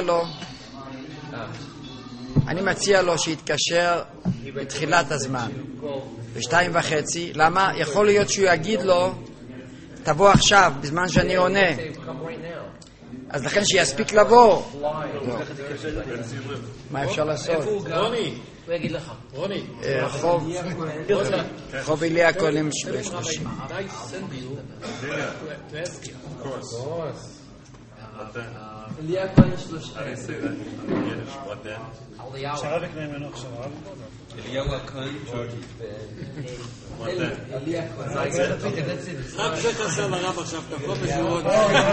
מציע לו שיתקשר בתחילת הזמן, ב2:30. למה? יכול להיות שהוא יגיד לו תבוא עכשיו בזמן שאני עונה, אז לכן שיספיק לבוא. מה אפשר לעשות? רוני, הוא יגיד לך. רוני, חוב אליה קולים 30. אליה קולים 30. שרב יקנה ממנו עכשיו רב? אליהו הכהן אליה קולים. רק זה חסר לרב עכשיו, תבוא בזירות.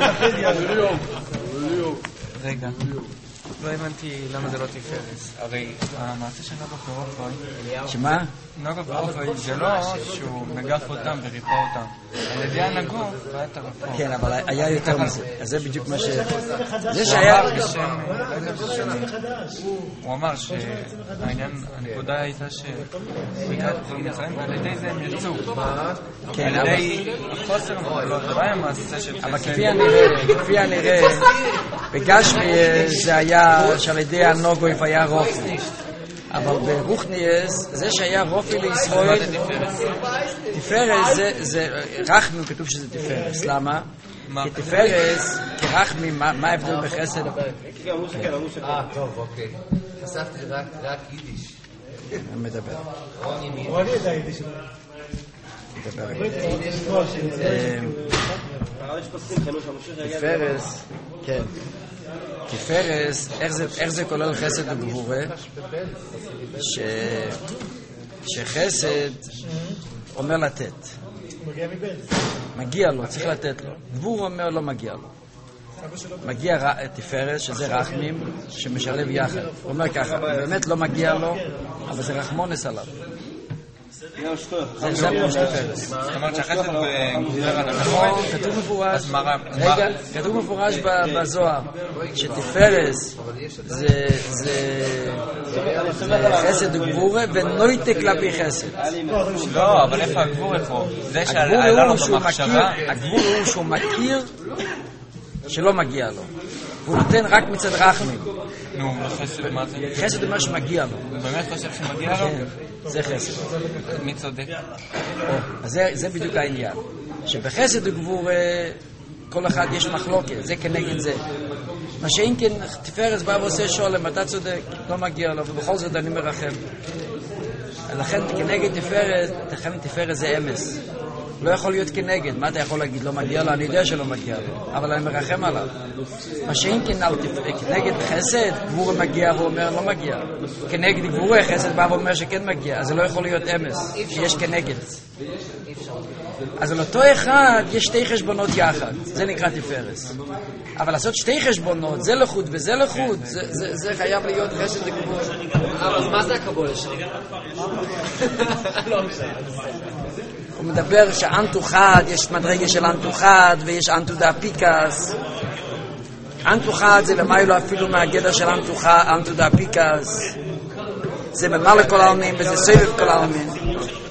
רגע, לא הבנתי למה זה לא תפארס. הרי המעשה של נוגה ברופוי, שמה? נוגה ברופוי זה לא שהוא נגף אותם וריפא אותם, על ידי הנגוף והיה את הרפוא. כן, אבל היה יותר מזה. אז זה בדיוק מה זה שהיה בשם, הוא אמר שהעניין, הנקודה הייתה שבגלל כל מצרים ועל ידי זה הם ירצו, על ידי החוסר המחלות, לא היה מעשה של חסד. אבל כפי הנראה בגשמי זה היה שעל ידי הנוגויף היה רופי, אבל ברוחניאס זה שהיה רופי לישראל תפארס, זה רחמים כתוב שזה תפארס. למה? כתפארס, כרחמים, מה ההבדל בחסד? טוב, אוקיי. חשפתי רק יידיש. אני מדבר. רוני יודע יידיש. תפארס, כן. תפארס, איך זה כולל חסד וגבורה? שחסד אומר לתת. מגיע לו, צריך לתת לו. גבור אומר לא מגיע לו. מגיע תפארס, שזה רחמים, שמשלב יחד. הוא אומר ככה, באמת לא מגיע לו, אבל זה רחמונס עליו. זה הפירוש תפארס. זאת אומרת שהחסד גובר על נכון, כתוב מפורש. רגע, כתוב מפורש בזוהר, שתפארס זה חסד וגבורה ונויטה כלפי חסד. לא, אבל איפה הגבורה פה? זה שעלה לו במחשבה. הגבורה הוא שהוא מכיר שלא מגיע לו. הוא נותן רק מצד רחמים. נו, חסד מה זה? חסד אומר שמגיע לו. הוא באמת חושב שמגיע לו? כן, זה חסד. מי צודק? אז זה בדיוק העניין. שבחסד וגבור כל אחד יש מחלוקת, זה כנגד זה. מה שאם כן תפארס בא ועושה שולם, אתה צודק, לא מגיע לו, ובכל זאת אני מרחם. לכן כנגד תפארס זה אמס. לא יכול להיות כנגד. מה אתה יכול להגיד? לא מגיע לו? אני יודע שלא מגיע לו, אבל אני מרחם עליו. מה שאם כנגד חסד, גבור מגיע, הוא אומר לא מגיע. כנגד גבור חסד בא ואומר שכן מגיע, אז זה לא יכול להיות אמס, יש כנגד. אז על אותו אחד יש שתי חשבונות יחד, זה נקרא תפארס. אבל לעשות שתי חשבונות, זה לחוד וזה לחוד, זה חייב להיות חסד וגבור. אז מה זה הקבולה שלך? לא משנה. הוא מדבר שאנטו חד, יש מדרגה של אנטו חד ויש אנטו דה פיקס. אנטו חד זה למיילו אפילו מהגדר של אנטו דה פיקס. זה ממלא כל העלמין וזה סבב כל העלמין.